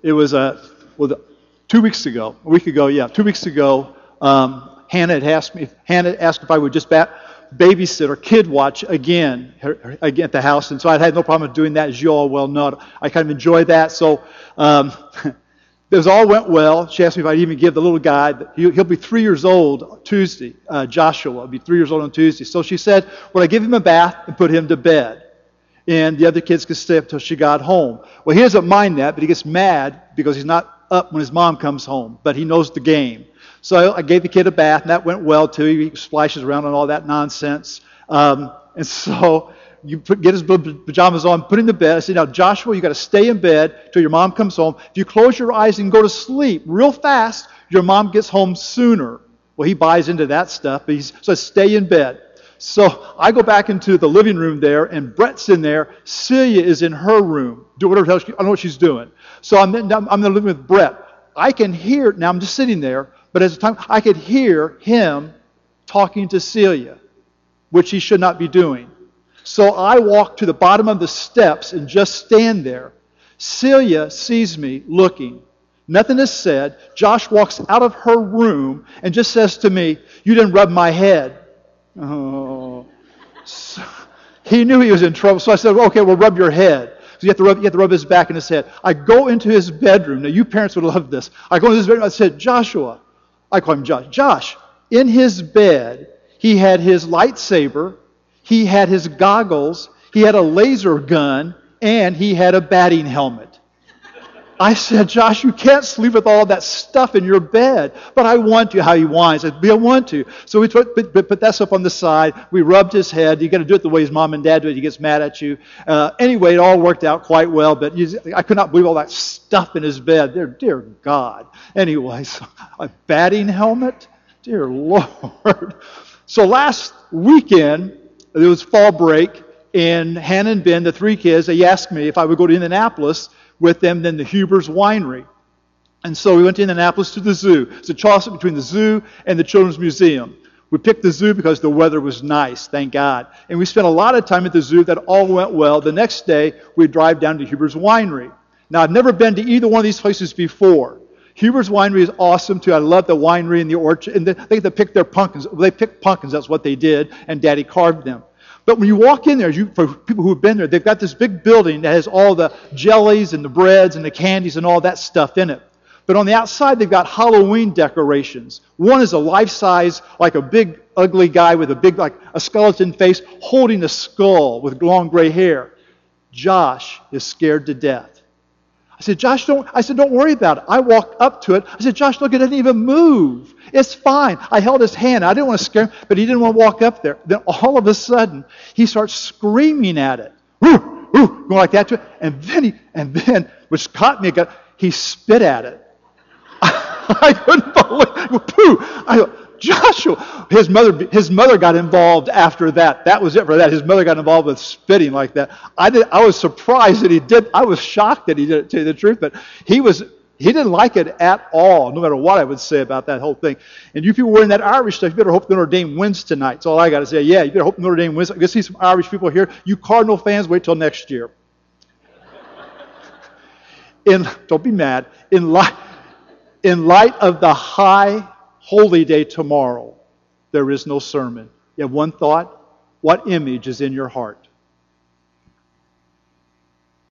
It was 2 weeks ago, a week ago, yeah, 2 weeks ago. Hannah asked if I would just babysit or kid watch again at the house, and so I had no problem doing that, as you all well know. I kind of enjoy that. So it all went well. She asked me if I'd even give the little guy. He'll be 3 years old Tuesday. Joshua will be 3 years old on Tuesday. So she said, "Would I give him a bath and put him to bed?" And the other kids could stay up until she got home. Well, he doesn't mind that, but he gets mad because he's not up when his mom comes home, but he knows the game. So I gave the kid a bath, and that went well too. He splashes around and all that nonsense. And so get his pajamas on, put him to bed. I said, "Now, Joshua, you got to stay in bed till your mom comes home. If you close your eyes and go to sleep real fast, your mom gets home sooner." Well, he buys into that stuff, but so stay in bed. So I go back into the living room there, and Brett's in there. Celia is in her room. Do whatever else. I don't know what she's doing. So I'm in the living room with Brett. I can hear, now I'm just sitting there, but at the time I could hear him talking to Celia, which he should not be doing. So I walk to the bottom of the steps and just stand there. Celia sees me looking. Nothing is said. Josh walks out of her room and just says to me, "You didn't rub my head." Oh. So he knew he was in trouble, so I said, "Okay, well, rub your head." So you have to rub his back and his head. I go into his bedroom. Now, you parents would love this. I go into his bedroom. I said, "Joshua," I call him Josh. "Josh, in his bed, he had his lightsaber, he had his goggles, he had a laser gun, and he had a batting helmet." I said, "Josh, you can't sleep with all that stuff in your bed." "But I want to." How he whines. I said, "I want to." So we put that stuff on the side. We rubbed his head. You got to do it the way his mom and dad do it. He gets mad at you. Anyway, it all worked out quite well. But I could not believe all that stuff in his bed. Dear God. Anyway, so a batting helmet? Dear Lord. So last weekend, it was fall break, and Hannah and Ben, the three kids, they asked me if I would go to Indianapolis with them, then the Huber's Winery. And so we went to Indianapolis to the zoo. It's a toss-up between the zoo and the Children's Museum. We picked the zoo because the weather was nice, thank God. And we spent a lot of time at the zoo. That all went well. The next day, we drive down to Huber's Winery. Now, I've never been to either one of these places before. Huber's Winery is awesome, too. I love the winery and the orchard. And they get to pick their pumpkins. They picked pumpkins, that's what they did, and Daddy carved them. But when you walk in there, for people who have been there, they've got this big building that has all the jellies and the breads and the candies and all that stuff in it. But on the outside, they've got Halloween decorations. One is a life-size, like a big, ugly guy with a big, like a skeleton face, holding a skull with long gray hair. Josh is scared to death. I said, "Josh, don't worry about it." I walked up to it. I said, "Josh, look, it doesn't even move. It's fine." I held his hand. I didn't want to scare him, but he didn't want to walk up there. Then all of a sudden, he starts screaming at it. Woo, woo, going like that to it. And then, which caught me, he spit at it. I couldn't believe it. Pooh. I go, "Joshua." His mother got involved after that. That was it for that. His mother got involved with spitting like that. I was surprised that he did. I was shocked that he did it, to tell you the truth. But he didn't like it at all, no matter what I would say about that whole thing. And you people wearing that Irish stuff, you better hope Notre Dame wins tonight. That's all I got to say. Yeah, you better hope Notre Dame wins. I can see some Irish people here. You Cardinal fans, wait till next year. Don't be mad. In light of the high holy day tomorrow, there is no sermon. You have one thought. What image is in your heart?